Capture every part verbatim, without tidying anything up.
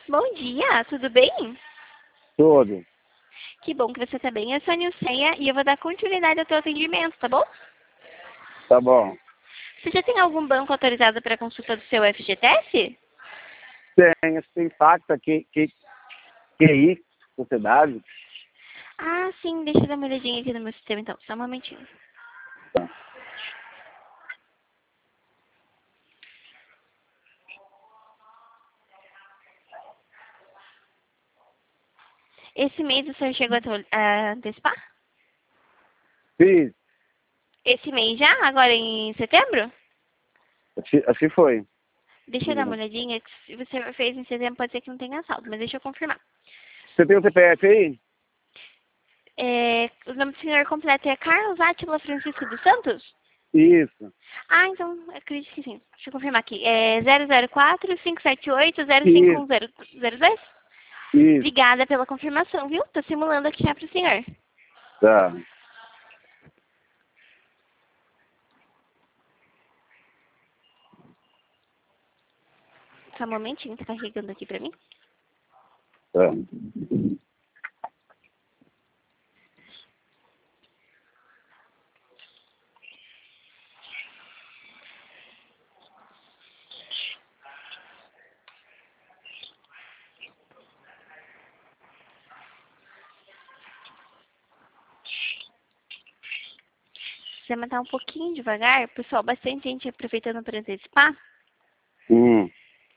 Bom dia, tudo bem? Tudo. Que bom que você está bem. Eu sou a Nilceia e eu vou dar continuidade ao teu atendimento, tá bom? Tá bom. Você já tem algum banco autorizado para consulta do seu F G T S? Tem, esse impacta que, que, Q I, sociedade. Ah, sim, deixa eu dar uma olhadinha aqui no meu sistema então, só um momentinho. Tá. Esse mês o senhor chegou a atu- a antecipar? Fiz. Esse mês já? Agora em setembro? Assim, assim foi. Deixa eu dar uma olhadinha, que se você fez em setembro pode ser que não tenha saldo, mas deixa eu confirmar. Você tem o C P F aí? É, o nome do senhor completo é Carlos Átila Francisco dos Santos? Isso. Ah, então, acredito que sim. Deixa eu confirmar aqui. É zero zero quatro, cinco sete oito, zero cinco Isso. um zero zero dois? Isso. Obrigada pela confirmação, viu? Tô simulando aqui já pro senhor. Tá. Só um momentinho, tá carregando aqui pra mim. Tá. Se você matar um pouquinho devagar, pessoal, bastante gente aproveitando para antecipar. Hum.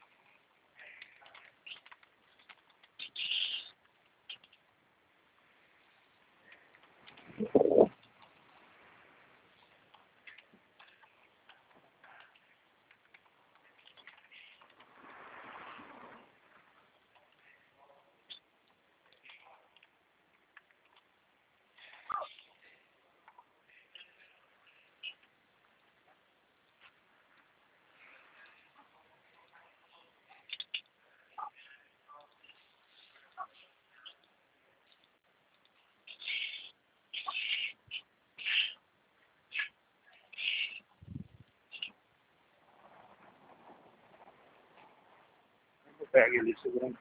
Pega ele segurando.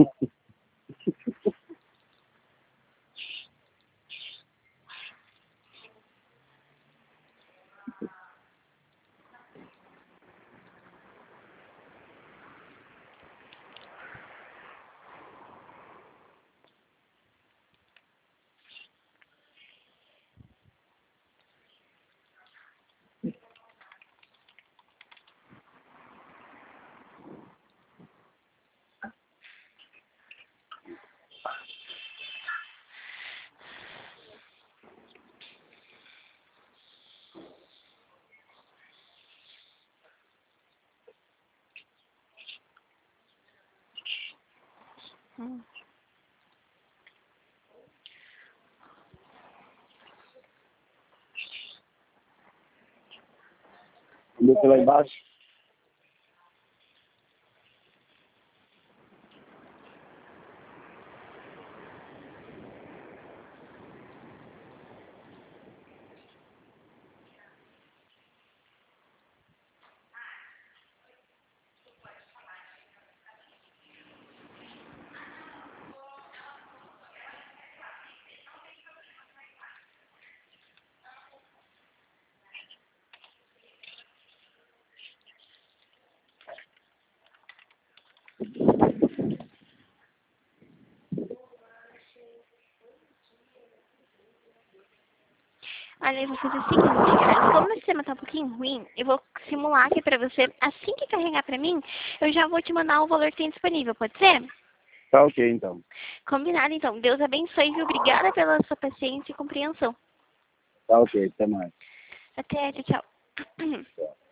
Hum. Desce lá embaixo. Olha, eu vou fazer o seguinte, Carlos. Como o sistema tá um pouquinho ruim, eu vou simular aqui pra você. Assim que carregar pra mim, eu já vou te mandar o valor que tem disponível, pode ser? Tá ok, então. Combinado, então. Deus abençoe, viu? Obrigada pela sua paciência e compreensão. Tá ok, até mais. Até, tchau, tchau. Tchau.